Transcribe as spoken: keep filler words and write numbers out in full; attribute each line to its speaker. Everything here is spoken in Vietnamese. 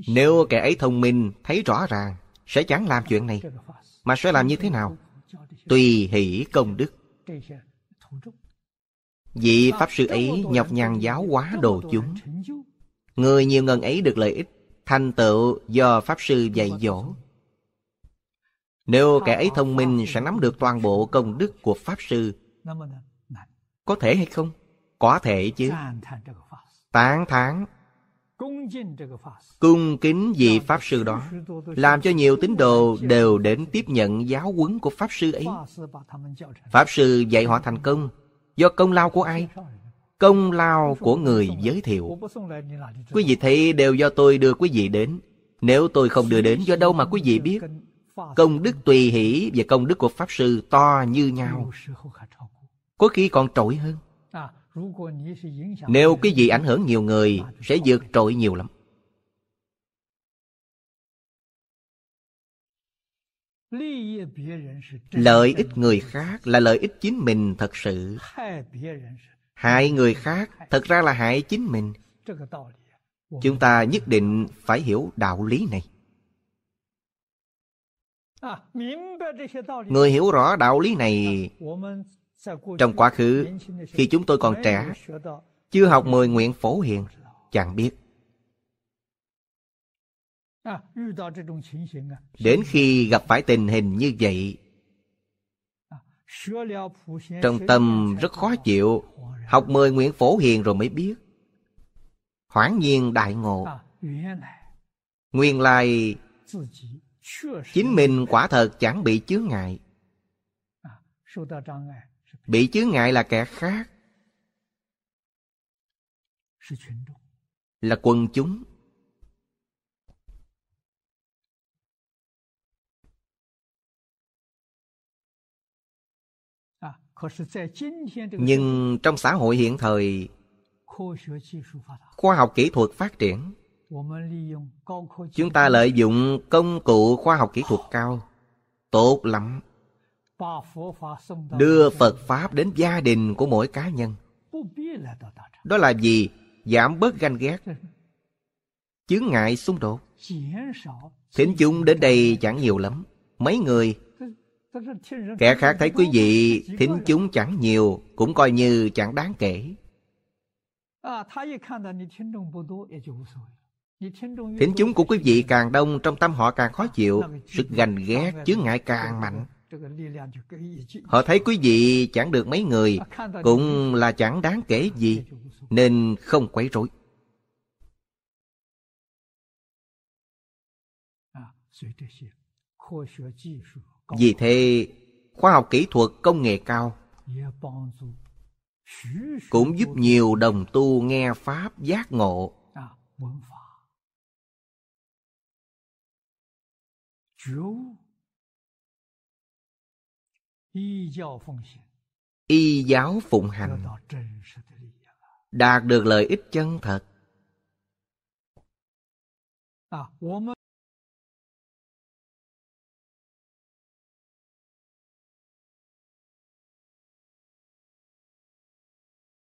Speaker 1: Nếu kẻ ấy thông minh, thấy rõ ràng, sẽ chẳng làm chuyện này, mà sẽ làm như thế nào? Tùy hỷ công đức. Vị Pháp Sư ấy nhọc nhằn giáo hóa độ chúng. Người nhiều ngần ấy được lợi ích, thành tựu do Pháp Sư dạy dỗ. Nếu kẻ ấy thông minh sẽ nắm được toàn bộ công đức của Pháp Sư. Có thể hay không? Có thể chứ. Tán thán, cung kính vị Pháp Sư đó, làm cho nhiều tín đồ đều đến tiếp nhận giáo huấn của Pháp Sư ấy. Pháp Sư dạy họ thành công. Do công lao của ai? Công lao của người giới thiệu. Quý vị thấy đều do tôi đưa quý vị đến. Nếu tôi không đưa đến, do đâu mà quý vị biết? Công đức tùy hỷ và công đức của Pháp Sư to như nhau, có khi còn trội hơn. Nếu quý vị ảnh hưởng nhiều người, sẽ vượt trội nhiều lắm. Lợi ích người khác là lợi ích chính mình thật sự. Hại người khác thật ra là hại chính mình. Chúng ta nhất định phải hiểu đạo lý này. Người hiểu rõ đạo lý này, trong quá khứ, khi chúng tôi còn trẻ, chưa học mười nguyện Phổ Hiền, chẳng biết. Đến khi gặp phải tình hình như vậy, trong tâm rất khó chịu. Học mười nguyện Phổ Hiền rồi mới biết, hoảng nhiên đại ngộ. Nguyên lai chính mình quả thật chẳng bị chướng ngại. Bị chướng ngại là kẻ khác, là quần chúng. Nhưng trong xã hội hiện thời, khoa học kỹ thuật phát triển, chúng ta lợi dụng công cụ khoa học kỹ thuật cao, tốt lắm. Đưa Phật Pháp đến gia đình của mỗi cá nhân. Đó là gì? Giảm bớt ganh ghét, chướng ngại xung đột. Thính chúng đến đây chẳng nhiều lắm, mấy người. Kẻ khác thấy quý vị thính chúng chẳng nhiều, cũng coi như chẳng đáng kể. Thính chúng của quý vị càng đông, trong tâm họ càng khó chịu, sức ganh ghét, chướng ngại càng mạnh. Họ thấy quý vị chẳng được mấy người, cũng là chẳng đáng kể gì, nên không quấy rối. Vì thế, khoa học kỹ thuật công nghệ cao cũng giúp nhiều đồng tu nghe Pháp giác ngộ. Y giáo phụng hành, đạt được lợi ích chân thật.